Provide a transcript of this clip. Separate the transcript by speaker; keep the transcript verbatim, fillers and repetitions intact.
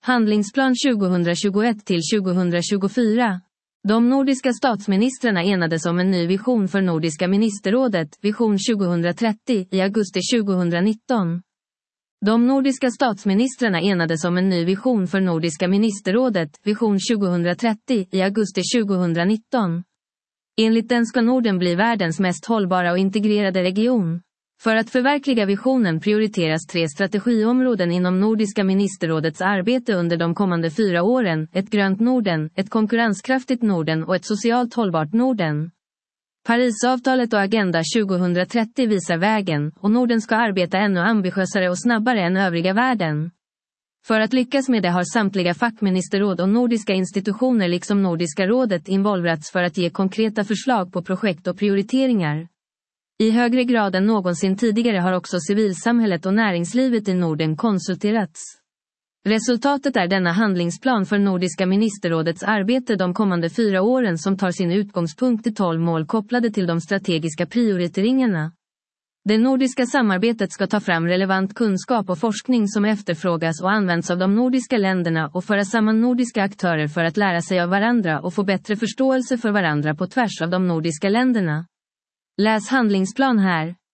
Speaker 1: Handlingsplan tjugohundratjugoett till tjugohundratjugofyra. De nordiska statsministrarna enades om en ny vision för Nordiska ministerrådet, Vision tjugohundratrettio, i augusti tjugohundranitton. De nordiska statsministrarna enades om en ny vision för Nordiska ministerrådet, Vision tjugohundratrettio, i augusti tjugohundranitton. Enligt den ska Norden bli världens mest hållbara och integrerade region. För att förverkliga visionen prioriteras tre strategiområden inom Nordiska ministerrådets arbete under de kommande fyra åren: ett grönt Norden, ett konkurrenskraftigt Norden och ett socialt hållbart Norden. Parisavtalet och Agenda tjugohundratrettio visar vägen, och Norden ska arbeta ännu ambitiösare och snabbare än övriga världen. För att lyckas med det har samtliga fackministerråd och nordiska institutioner liksom Nordiska rådet involverats för att ge konkreta förslag på projekt och prioriteringar. I högre grad än någonsin tidigare har också civilsamhället och näringslivet i Norden konsulterats. Resultatet är denna handlingsplan för Nordiska ministerrådets arbete de kommande fyra åren som tar sin utgångspunkt i tolv mål kopplade till de strategiska prioriteringarna. Det nordiska samarbetet ska ta fram relevant kunskap och forskning som efterfrågas och används av de nordiska länderna och föra samman nordiska aktörer för att lära sig av varandra och få bättre förståelse för varandra på tvärs av de nordiska länderna. Läs handlingsplan här.